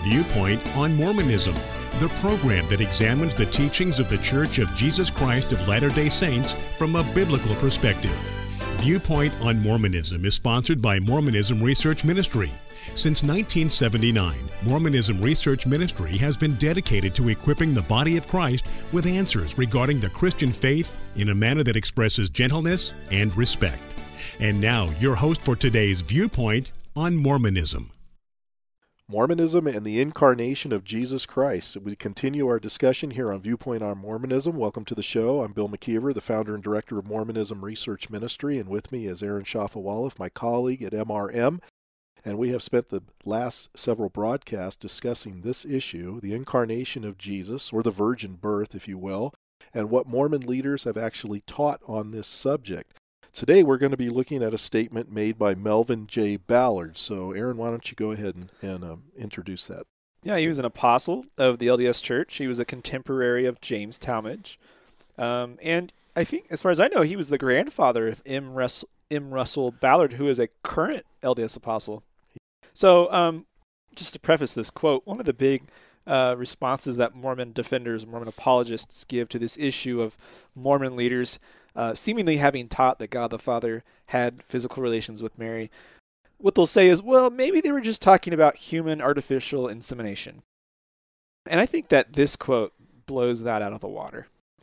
Viewpoint on Mormonism, the program that examines the teachings of the Church of Jesus Christ of Latter-day Saints from a biblical perspective. Viewpoint on Mormonism is sponsored by Mormonism Research Ministry. Since 1979, Mormonism Research Ministry has been dedicated to equipping the body of Christ with answers regarding the Christian faith in a manner that expresses gentleness and respect. And now, your host for today's Viewpoint on Mormonism. Mormonism and the Incarnation of Jesus Christ. We continue our discussion here on Viewpoint on Mormonism. Welcome to the show. I'm Bill McKeever, the founder and director of Mormonism Research Ministry, and with me is Aaron Shafawalov, my colleague at MRM. And we have spent the last several broadcasts discussing this issue, the incarnation of Jesus, or the virgin birth, if you will, and what Mormon leaders have actually taught on this subject. Today we're going to be looking at a statement made by Melvin J. Ballard. So, Aaron, why don't you go ahead and introduce that? Yeah, he was an apostle of the LDS Church. He was a contemporary of James Talmage. And I think, as far as I know, he was the grandfather of M. Russell Ballard, who is a current LDS apostle. So, just to preface this quote, one of the big responses that Mormon defenders, Mormon apologists give to this issue of Mormon leaders seemingly having taught that God the Father had physical relations with Mary, what they'll say is, well, maybe they were just talking about human artificial insemination. And I think that this quote blows that out of the water.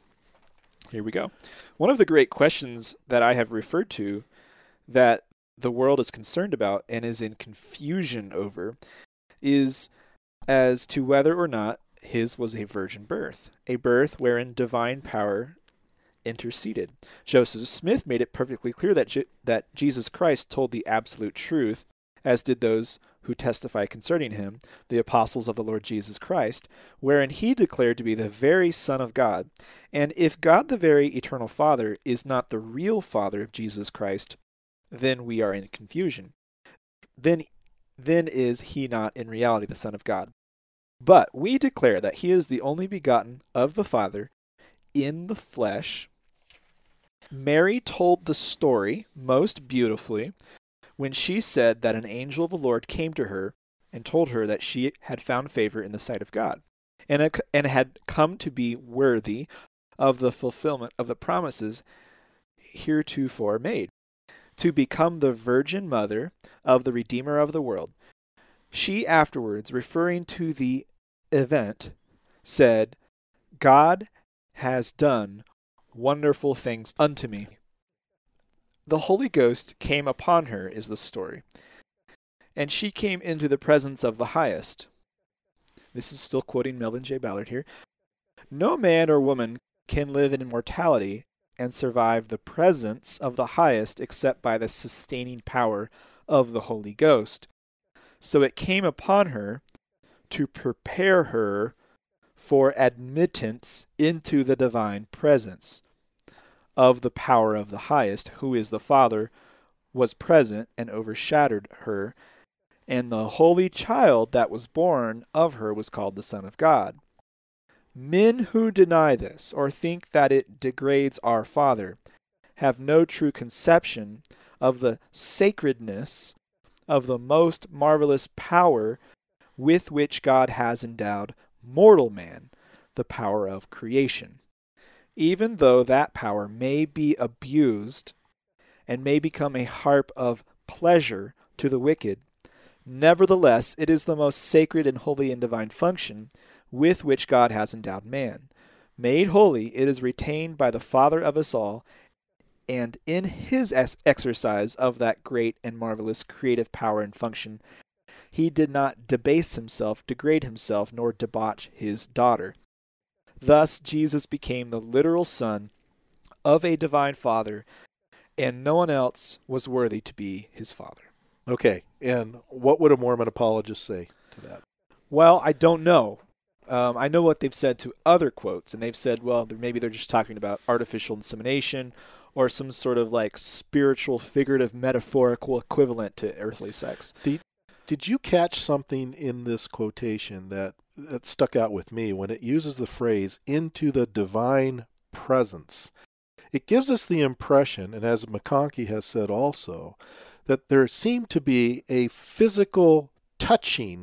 Here we go. One of the great questions that I have referred to that the world is concerned about and is in confusion over is as to whether or not his was a virgin birth, a birth wherein divine power interceded. Joseph Smith made it perfectly clear that Jesus Christ told the absolute truth, as did those who testify concerning him, the apostles of the Lord Jesus Christ, wherein he declared to be the very Son of God. And if God the very eternal Father is not the real Father of Jesus Christ, then we are in confusion. Then is he not in reality the Son of God? But we declare that he is the only begotten of the Father in the flesh. Mary told the story most beautifully when she said that an angel of the Lord came to her and told her that she had found favor in the sight of God and had come to be worthy of the fulfillment of the promises heretofore made, to become the virgin mother of the Redeemer of the world. She afterwards, referring to the event, said, God has done wonderful things unto me. The Holy Ghost came upon her, is the story, and she came into the presence of the Highest. This is still quoting Melvin J. Ballard here. No man or woman can live in immortality and survive the presence of the Highest except by the sustaining power of the Holy Ghost. So it came upon her to prepare her for admittance into the divine presence of the power of the Highest, who is the Father, was present and overshadowed her, and the holy child that was born of her was called the Son of God. Men who deny this, or think that it degrades our Father, have no true conception of the sacredness of the most marvelous power with which God has endowed mortal man, the power of creation. Even though that power may be abused and may become a harp of pleasure to the wicked, nevertheless it is the most sacred and holy and divine function with which God has endowed man. Made holy, it is retained by the Father of us all, and in his exercise of that great and marvelous creative power and function, he did not debase himself, degrade himself, nor debauch his daughter. Thus Jesus became the literal Son of a divine Father, and no one else was worthy to be his Father. Okay, and what would a Mormon apologist say to that? Well, I don't know. I know what they've said to other quotes, and they've said, well, maybe they're just talking about artificial insemination or some sort of like spiritual, figurative, metaphorical equivalent to earthly sex. Did you catch something in this quotation that stuck out with me when it uses the phrase, into the divine presence? It gives us the impression, and as McConkie has said also, that there seemed to be a physical touching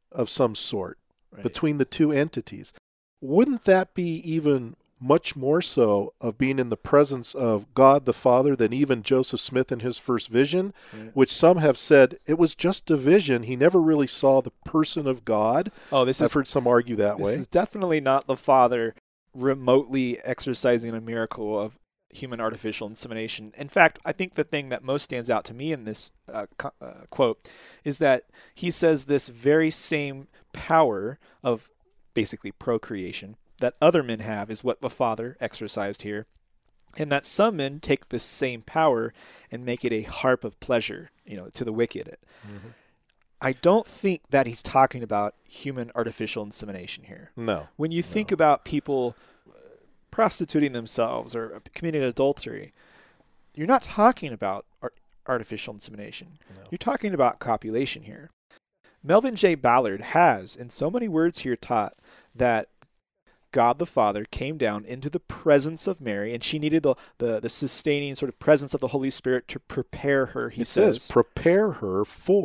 of some sort Right. between the two entities. Wouldn't that be even much more so of being in the presence of God the Father than even Joseph Smith in his first vision, Right. which some have said it was just a vision. He never really saw the person of God. I've heard some argue that way. This is definitely not the Father remotely exercising a miracle of human artificial insemination. In fact, I think the thing that most stands out to me in this quote is that he says this very same power of basically procreation that other men have is what the Father exercised here, and that some men take this same power and make it a harp of pleasure, to the wicked. Mm-hmm. I don't think that he's talking about human artificial insemination here. No. When you think about people prostituting themselves or committing adultery, you're not talking about artificial insemination. No. You're talking about copulation here. Melvin J. Ballard has, in so many words here, taught that God the Father came down into the presence of Mary, and she needed the sustaining sort of presence of the Holy Spirit to prepare her, he says. Prepare her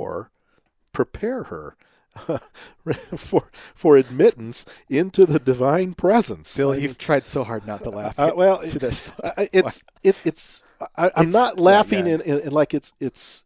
for admittance into the divine presence. Bill, you've tried so hard not to laugh to this. I'm not laughing in like it's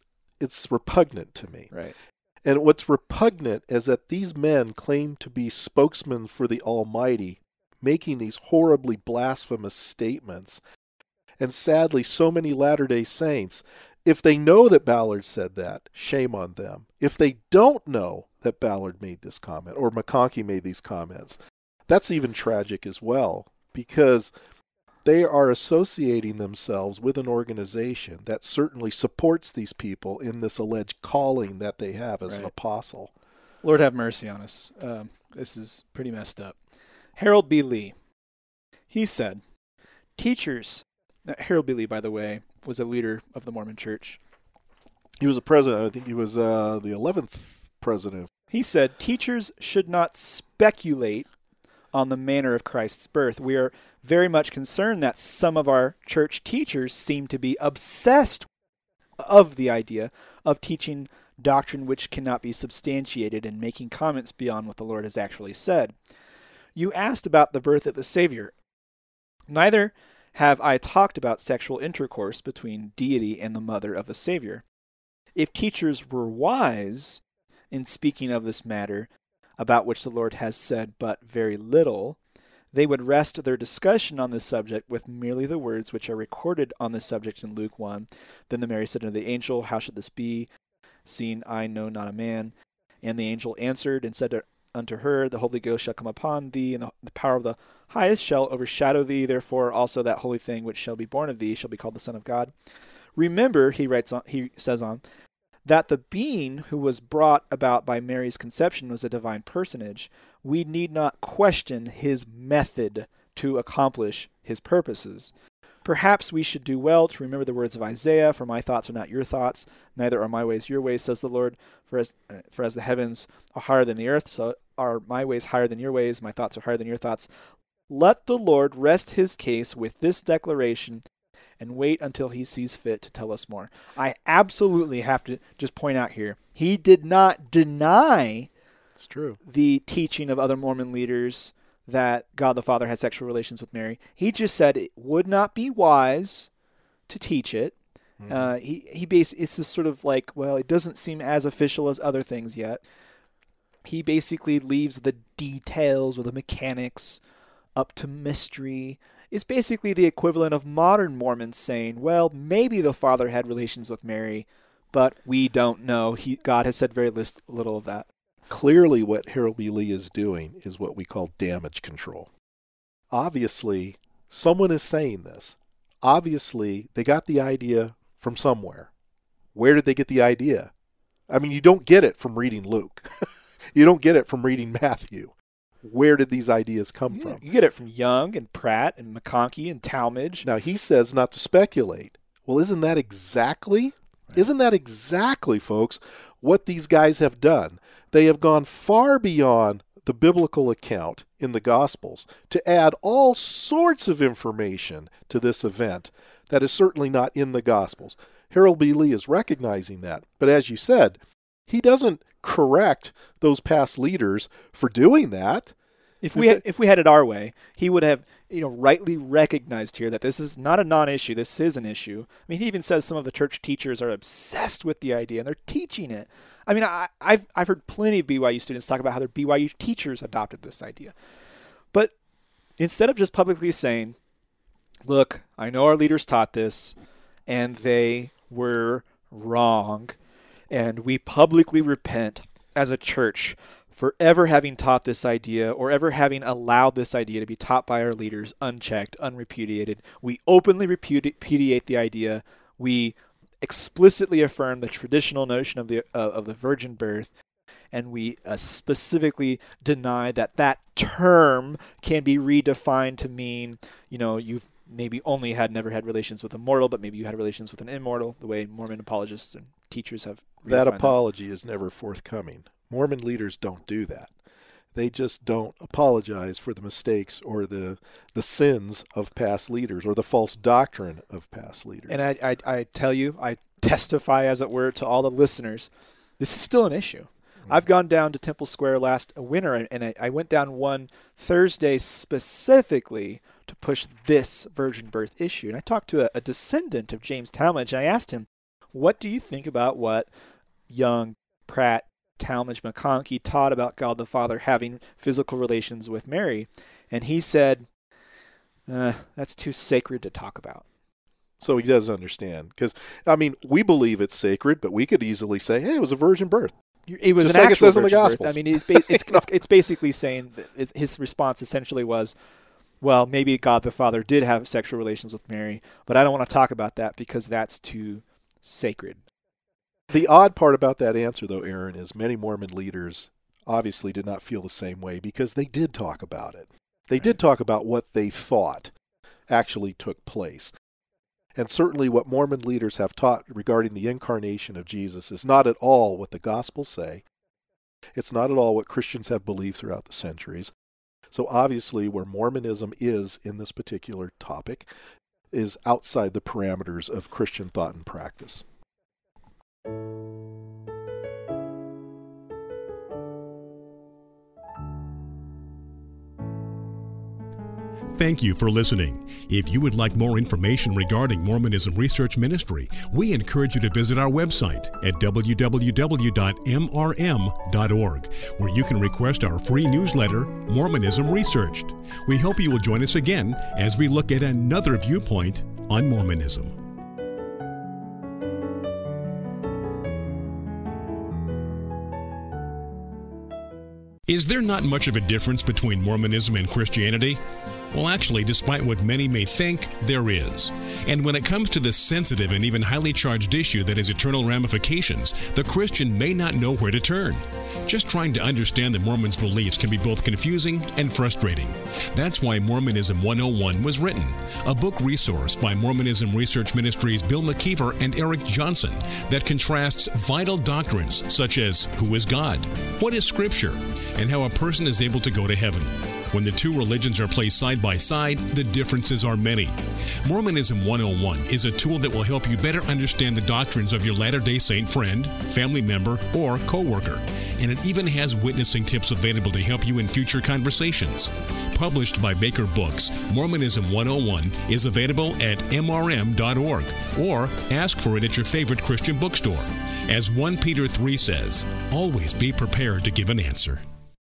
repugnant to me. Right. And what's repugnant is that these men claim to be spokesmen for the Almighty, making these horribly blasphemous statements. And sadly, so many Latter-day Saints, if they know that Ballard said that, shame on them. If they don't know that Ballard made this comment or McConkie made these comments, that's even tragic as well, because they are associating themselves with an organization that certainly supports these people in this alleged calling that they have as an apostle. Lord have mercy on us. This is pretty messed up. Harold B. Lee, he said, teachers, Harold B. Lee, by the way, was a leader of the Mormon Church. He was a president. I think he was the 11th president. He said, teachers should not speculate on the manner of Christ's birth. We are very much concerned that some of our church teachers seem to be obsessed of the idea of teaching doctrine which cannot be substantiated and making comments beyond what the Lord has actually said. You asked about the birth of the Savior. Neither have I talked about sexual intercourse between deity and the mother of the Savior. If teachers were wise in speaking of this matter, about which the Lord has said but very little, they would rest their discussion on this subject with merely the words which are recorded on this subject in Luke 1. Then the Mary said unto the angel, How should this be, seeing I know not a man? And the angel answered and said unto her, The Holy Ghost shall come upon thee, and the power of the highest shall overshadow thee. Therefore also that holy thing which shall be born of thee shall be called the Son of God. Remember, he says on, that the being who was brought about by Mary's conception was a divine personage. We need not question his method to accomplish his purposes. Perhaps we should do well to remember the words of Isaiah, For my thoughts are not your thoughts, neither are my ways your ways, says the Lord. For as the heavens are higher than the earth, so are my ways higher than your ways, my thoughts are higher than your thoughts. Let the Lord rest his case with this declaration, and wait until he sees fit to tell us more. I absolutely have to just point out here, he did not deny It's true. the teaching of other Mormon leaders that God the Father had sexual relations with Mary. He just said it would not be wise to teach it. It's just sort of like, well, it doesn't seem as official as other things yet. He basically leaves the details or the mechanics up to mystery. It's basically the equivalent of modern Mormons saying, well, maybe the Father had relations with Mary, but we don't know. God has said very little of that. Clearly what Harold B. Lee is doing is what we call damage control. Obviously, someone is saying this. Obviously, they got the idea from somewhere. Where did they get the idea? I mean, you don't get it from reading Luke. You don't get it from reading Matthew. Where did these ideas come from? You get it from Young and Pratt and McConkie and Talmage. Now, he says not to speculate. Well, isn't that exactly, folks, what these guys have done? They have gone far beyond the biblical account in the Gospels to add all sorts of information to this event that is certainly not in the Gospels. Harold B. Lee is recognizing that. But as you said, He doesn't correct those past leaders for doing that. If we had it our way, he would have, rightly recognized here that this is not a non-issue. This is an issue. I mean, he even says some of the church teachers are obsessed with the idea and they're teaching it. I mean, I've heard plenty of BYU students talk about how their BYU teachers adopted this idea. But instead of just publicly saying, look, I know our leaders taught this and they were wrong, and we publicly repent as a church for ever having taught this idea or ever having allowed this idea to be taught by our leaders unchecked, unrepudiated. We openly repudiate the idea. We explicitly affirm the traditional notion of the virgin birth, and we specifically deny that term can be redefined to mean, you've maybe never had relations with a mortal, but maybe you had relations with an immortal, the way Mormon apologists and teachers have. That apology is never forthcoming. Mormon leaders don't do that. They just don't apologize for the mistakes or the sins of past leaders or the false doctrine of past leaders. And I tell you, I testify, as it were, to all the listeners, this is still an issue. Mm-hmm. I've gone down to Temple Square last winter, and I went down one Thursday specifically to push this virgin birth issue. And I talked to a descendant of James Talmage, and I asked him, what do you think about what Young, Pratt, Talmage, McConkie taught about God the Father having physical relations with Mary? And he said, that's too sacred to talk about. So he does understand. Because, we believe it's sacred, but we could easily say, hey, it was a virgin birth. It was just an like actual it says in the virgin birth. Gospels. It's basically saying that his response essentially was, well, maybe God the Father did have sexual relations with Mary, but I don't want to talk about that because that's too sacred. The odd part about that answer, though, Aaron, is many Mormon leaders obviously did not feel the same way because they did talk about it. They did talk about what they thought actually took place. And certainly what Mormon leaders have taught regarding the incarnation of Jesus is not at all what the Gospels say. It's not at all what Christians have believed throughout the centuries. So obviously where Mormonism is in this particular topic is outside the parameters of Christian thought and practice. Thank you for listening. If you would like more information regarding Mormonism Research Ministry, we encourage you to visit our website at www.mrm.org, where you can request our free newsletter, Mormonism Researched. We hope you will join us again as we look at another viewpoint on Mormonism. Is there not much of a difference between Mormonism and Christianity? Well, actually, despite what many may think, there is. And when it comes to this sensitive and even highly charged issue that has eternal ramifications, the Christian may not know where to turn. Just trying to understand the Mormons' beliefs can be both confusing and frustrating. That's why Mormonism 101 was written, a book resource by Mormonism Research Ministries' Bill McKeever and Eric Johnson that contrasts vital doctrines such as who is God, what is Scripture, and how a person is able to go to heaven. When the two religions are placed side by side, the differences are many. Mormonism 101 is a tool that will help you better understand the doctrines of your Latter-day Saint friend, family member, or co-worker. And it even has witnessing tips available to help you in future conversations. Published by Baker Books, Mormonism 101 is available at mrm.org or ask for it at your favorite Christian bookstore. As 1 Peter 3 says, always be prepared to give an answer.